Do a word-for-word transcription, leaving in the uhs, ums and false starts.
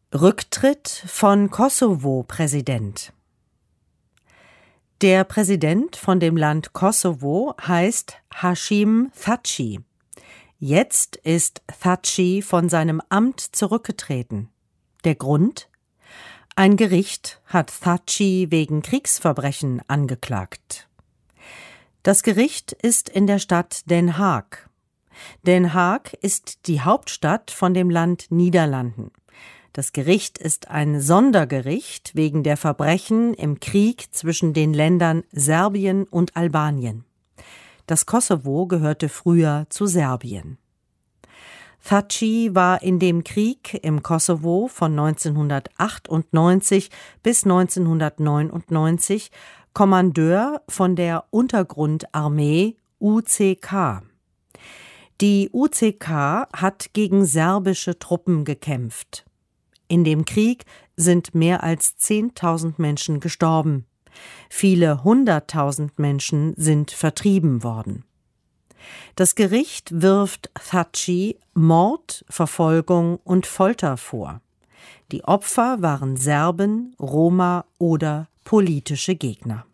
Rücktritt von Kosovo-Präsident. Der Präsident von dem Land Kosovo heißt Hashim Thaçi. Jetzt ist Thaçi von seinem Amt zurückgetreten. Der Grund? Ein Gericht hat Thaçi wegen Kriegsverbrechen angeklagt. Das Gericht ist in der Stadt Den Haag. Den Haag ist die Hauptstadt von dem Land Niederlanden. Das Gericht ist ein Sondergericht wegen der Verbrechen im Krieg zwischen den Ländern Serbien und Albanien. Das Kosovo gehörte früher zu Serbien. Thaçi war in dem Krieg im Kosovo von neunzehnhundertachtundneunzig bis neunzehnhundertneunundneunzig Kommandeur von der Untergrundarmee U C K. Die U C K hat gegen serbische Truppen gekämpft. In dem Krieg sind mehr als zehntausend Menschen gestorben. Viele hunderttausend Menschen sind vertrieben worden. Das Gericht wirft Thaçi Mord, Verfolgung und Folter vor. Die Opfer waren Serben, Roma oder politische Gegner.